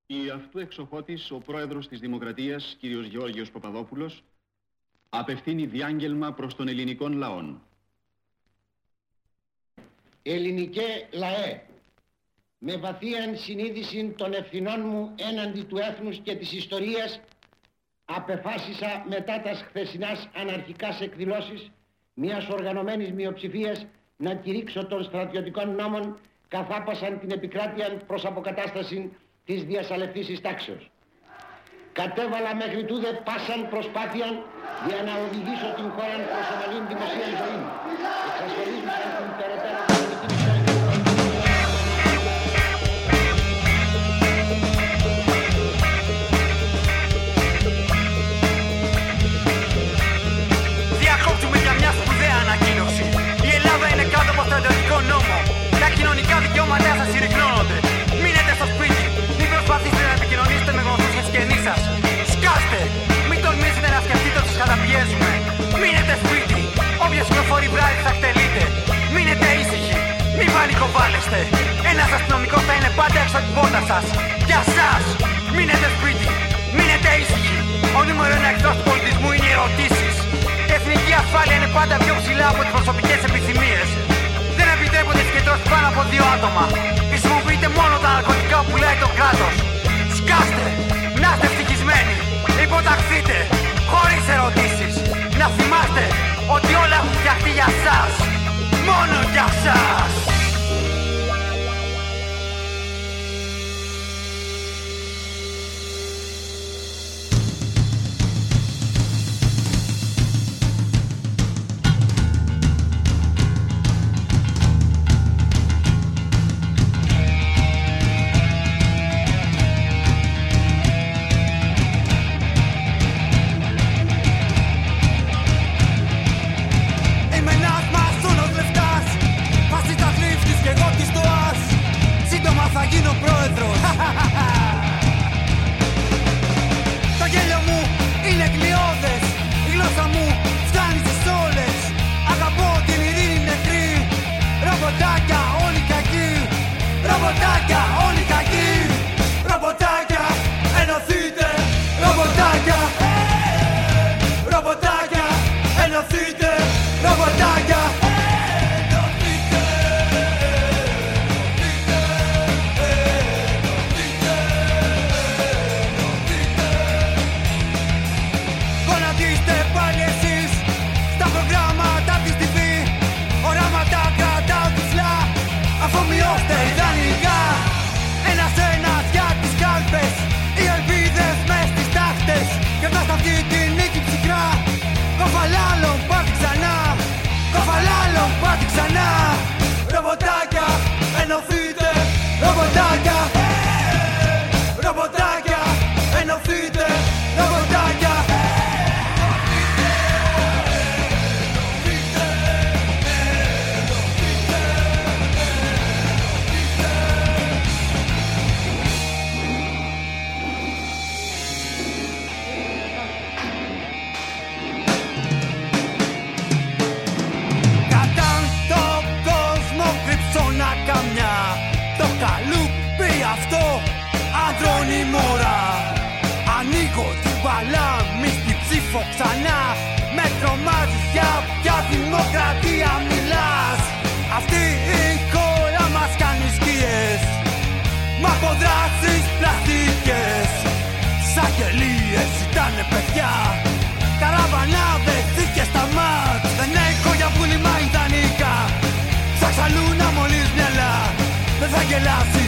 Η αυτού εξοχώτης, ο πρόεδρος της Δημοκρατίας, κ. Γεώργιος Παπαδόπουλος, απευθύνει διάγγελμα προς τον ελληνικών λαόν. Ελληνικέ λαέ, με βαθίαν συνείδηση των ευθυνών μου έναντι του έθνους και της ιστορίας, απεφάσισα μετά τας χθεσινάς αναρχικάς εκδηλώσεις μιας οργανωμένης μειοψηφίας να κηρύξω των στρατιωτικών νόμων καθάπασαν την επικράτεια προς αποκατάσταση της διασαλευτής τάξεως. Κατέβαλα μέχρι τούδε πάσαν προσπάθειαν για να οδηγήσω την χώρα προς ομαλήν δημοσία ζωή, εξασφαλίζουσαν την περαιτέρω κοινωνική ιστορία. Διακόπτουμε για μια σπουδαία ανακοίνωση. Η Ελλάδα είναι κάτω από στρατιωτικό νόμο. Τα κοινωνικά δικαιώματά σας συρρυκνώνονται. Μείνετε στο σπίτι. Μην προσπαθήσετε να επικοινωνήσετε με γνωστούς και συγγενείς σας. Σκάστε! Μην τολμήσετε να σκεφτείτε ότι σας καταπιέζουμε. Μείνετε σπίτι. Όποιος κυκλοφορεί βράδυ θα εκτελείτε. Μείνετε ήσυχοι. Μην πανικοβάλλεστε. Ένας αστυνομικός θα είναι πάντα έξω από την πόρτα σας. Για σας! Μείνετε σπίτι. Μείνετε ήσυχοι. Ο νούμερο ένα εχθρός του πολιτισμού είναι οι ερωτήσεις. Η εθνική ασφάλεια είναι πάντα πιο ψηλά από τις προσωπικές επιθυμίες. Δεν επιτρέπονται συγκεντρώσεις πάνω από 2 άτομα. Χρησιμοποιείτε μόνο τα ναρκωτικά που πουλάει το κράτος. Σκάστε! Να είστε ευτυχισμένοι! Υποταχθείτε! Χωρίς ερωτήσεις! Να θυμάστε ότι όλα έχουν φτιαχτεί για σας! Μόνο για σας! Θα γελάσει